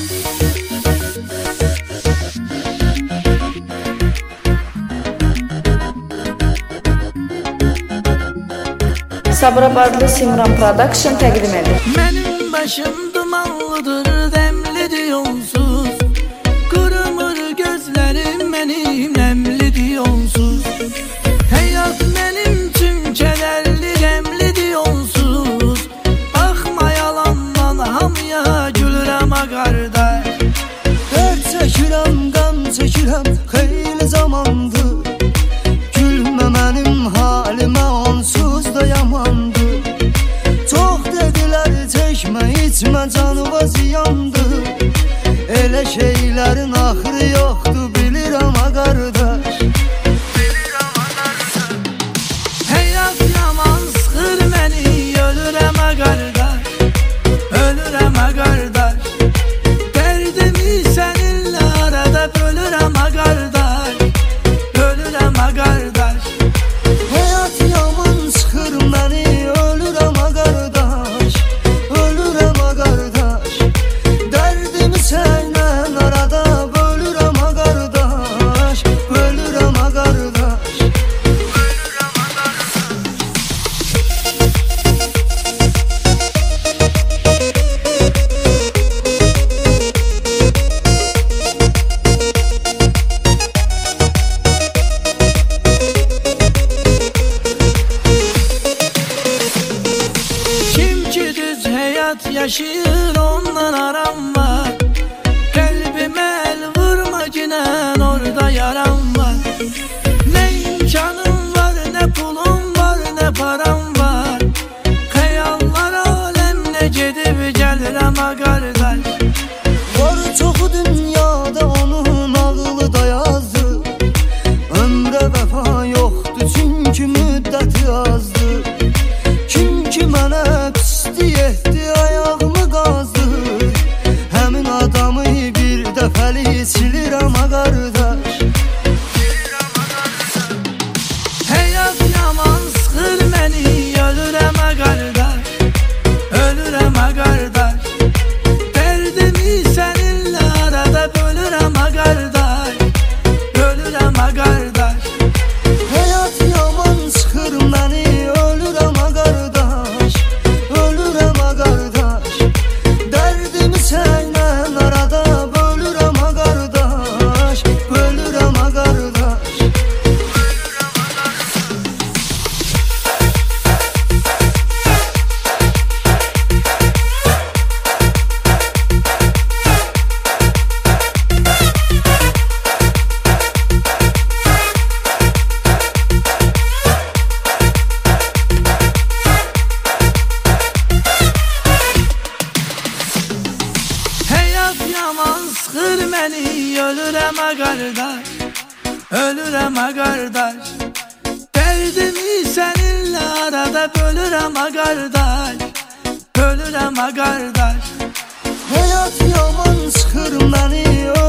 Sabirabadlı Simran Production təqdim edir. Mənim başım dumanlıdır, dəmlidir onsuz. Qırmır gözlərim mənim, nəmlidir onsuz. Həyat mənim üçün kədərli, qəmlidir onsuz. Baxma yalandan hamıya, gülürəm a qardaş. Dərd çəkirəm, qəm çəkirəm, xeyli zamandır. Gülmə mənim halimə, onsuz da yamandır. Çox dedilər çəkmə, içmə, canıva ziyandır. Elə şeylərin axırı yoxdur, bilirəm a qardaş. Həyat yaman sıxır məni, ölürəm a qardaş. Ölürəm a qardaş. Dərdimi səninlə arada bölürəm a qardaş. Ölürəm a qardaş. Həyat yaman sıxır məni, ölürəm a qardaş. Ölürəm a qardaş. Dərdimi sənlə arada bölürəm a qardaş. Bölürəm a qardaş. Kim ki düz həyat yaşayır, ondan aram var. Qəlbimə əl vurma ginən, orada yaram var. Nə imkanım var, nə pulum var, nə param var. Xəyallar aləmlə gedib gəlirəm a qardaş. Var çoxu dünyada, onun ağlı da yazdı. Ömrə vəfa yoxdur, çünki müddəti azdır. Kim ki mənə pislik etdi, ayağımı qazdı. Həmin adamı bir dəfəlik silirəm a qardaş. Həyat yaman sıxır məni, ölürəm a qardaş. Ölürəm a qardaş. Dərdimi səninlə arada bölürəm a qardaş. Ölürəm a qardaş. Həyat yaman sıxır məni, ölürəm a qardaş. Ölürəm a qardaş. Dərdimi sənlə arada bölürəm a qardaş. Bölürəm a qardaş. Həyat yaman sıxır məni, ölürəm a qardaş. Ölürəm a qardaş. Dərdimi səninlə arada bölürəm a qardaş. Bölürəm a qardaş. Həyat yaman sıxır məni,